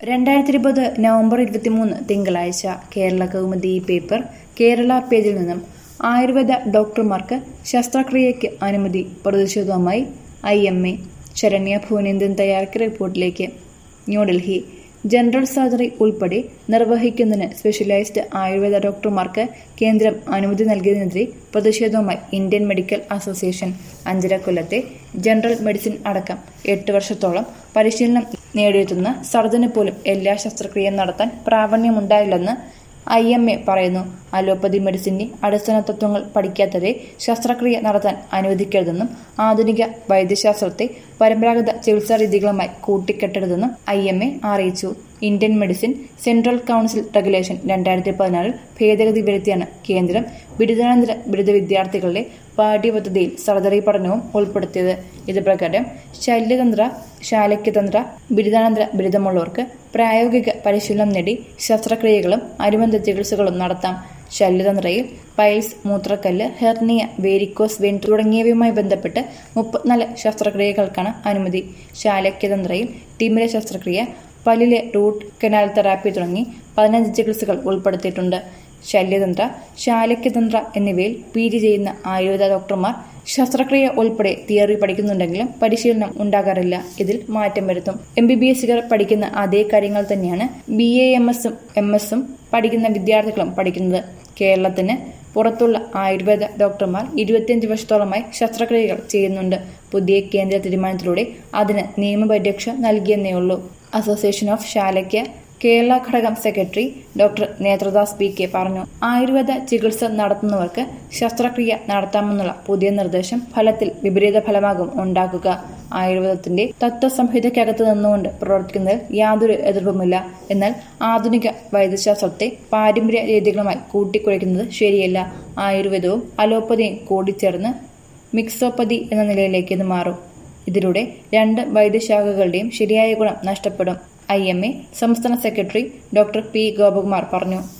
2020 November 23 തിങ്കളാഴ്ച Kerala Kaumudi paper Kerala പേജിൽ നിന്നും ആയുർവേദ ഡോക്ടർമാർക്ക് ശസ്ത്രക്രിയയ്ക്ക് അനുമതി പ്രതിഷേധവുമായി IMA. ശരണ്യ ഭുവനേന്ദ്രൻ തയ്യാറാക്കിയ റിപ്പോർട്ടിലേക്ക്. ന്യൂഡൽഹി. ജനറൽ സർജറി ഉൾപ്പെടെ നിർവഹിക്കുന്നതിന് സ്പെഷ്യലൈസ്ഡ് ആയുർവേദ ഡോക്ടർമാർക്ക് കേന്ദ്രം അനുമതി നൽകിയതിനെതിരെ പ്രതിഷേധവുമായി ഇന്ത്യൻ മെഡിക്കൽ അസോസിയേഷൻ. 5.5 കൊല്ലത്തെ ജനറൽ മെഡിസിൻ അടക്കം 8 വർഷത്തോളം പരിശീലനം നേടിയെത്തുന്ന സർജന് പോലും എല്ലാ ശസ്ത്രക്രിയയും നടത്താൻ പ്രാവീണ്യമുണ്ടായില്ലെന്ന് IMA പറയുന്നു. അലോപ്പതി മെഡിസിന്റെ അടിസ്ഥാന തത്വങ്ങൾ പഠിക്കാത്തവരെ ശസ്ത്രക്രിയ നടത്താൻ അനുവദിക്കരുതെന്നും ആധുനിക വൈദ്യശാസ്ത്രത്തെ പരമ്പരാഗത ചികിത്സാ രീതികളുമായി കൂട്ടിക്കെട്ടരുതെന്നും IMA അറിയിച്ചു. Indian medicine central council regulation 2016 ഭേദഗതി വരുത്തിയാണ് കേന്ദ്രം ബിരുദാനന്തര ബിരുദ വിദ്യാർത്ഥികളുടെ പാഠ്യപദ്ധതിയിൽ സർജറി പഠനവും ഉൾപ്പെടുത്തിയത്. ഇത് പ്രകാരം ശല്യതന്ത്ര, ശാലക്യതന്ത്ര ബിരുദാനന്തര ബിരുദമുള്ളവർക്ക് പ്രായോഗിക പരിശീലനം നേടി ശസ്ത്രക്രിയകളും അനുബന്ധ ചികിത്സകളും നടത്താം. ശല്യതന്ത്രയിൽ പൈൽസ്, മൂത്രക്കല്ല്, ഹെർണിയ, വേരിക്കോസ് വെയിൻ തുടങ്ങിയവയുമായി ബന്ധപ്പെട്ട് 34 ശസ്ത്രക്രിയകൾക്കാണ് അനുമതി. ശാലക്യതന്ത്രയിൽ തിമിര ശസ്ത്രക്രിയ, പല്ലിലെ റൂട്ട് കനാൽ തെറാപ്പി തുടങ്ങി 15 ചികിത്സകൾ ഉൾപ്പെടുത്തിയിട്ടുണ്ട്. ശല്യതന്ത്ര, ശാലക്യതന്ത്ര എന്നിവയിൽ PG ചെയ്യുന്ന ആയുർവേദ ഡോക്ടർമാർ ശസ്ത്രക്രിയ ഉൾപ്പെടെ തിയറി പഠിക്കുന്നുണ്ടെങ്കിലും പരിശീലനം ഉണ്ടാകാറില്ല. ഇതിൽ മാറ്റം വരുത്തും. MBBSകാർ പഠിക്കുന്ന അതേ കാര്യങ്ങൾ തന്നെയാണ് BAMS-ഉം MS-ഉം പഠിക്കുന്ന വിദ്യാർത്ഥികളും പഠിക്കുന്നത്. കേരളത്തിന് പുറത്തുള്ള ആയുർവേദ ഡോക്ടർമാർ 25 വർഷത്തോളമായി ശസ്ത്രക്രിയകൾ ചെയ്യുന്നുണ്ട്. പുതിയ കേന്ദ്ര തീരുമാനത്തിലൂടെ അതിന് നിയമപരിരക്ഷ നൽകിയെന്നേയുള്ളൂ. അസോസിയേഷൻ ഓഫ് ശാലക്യ കേരള ഘടകം സെക്രട്ടറി ഡോക്ടർ നേത്രദാസ് PK പറഞ്ഞു. ആയുർവേദ ചികിത്സ നടത്തുന്നവർക്ക് ശസ്ത്രക്രിയ നടത്താമെന്നുള്ള പുതിയ നിർദ്ദേശം ഫലത്തിൽ വിപരീത ഫലമാകും ഉണ്ടാക്കുക. ആയുർവേദത്തിന്റെ തത്വസംഹിതയ്ക്കകത്ത് നിന്നുകൊണ്ട് പ്രവർത്തിക്കുന്നതിൽ യാതൊരു എതിർപ്പുമില്ല. എന്നാൽ ആധുനിക വൈദ്യശാസ്ത്രത്തെ പാരമ്പര്യ രീതികളുമായി കൂട്ടിക്കുഴയ്ക്കുന്നത് ശരിയല്ല. ആയുർവേദവും അലോപ്പതിയും കൂടിച്ചേർന്ന് മിക്സോപ്പതി എന്ന നിലയിലേക്ക് ഇത് മാറും. ഇതിലൂടെ 2 വൈദ്യശാഖകളുടെയും ശരിയായ ഗുണം നഷ്ടപ്പെടും. IMA സംസ്ഥാന സെക്രട്ടറി ഡോക്ടർ P. ഗോപകുമാർ പറഞ്ഞു.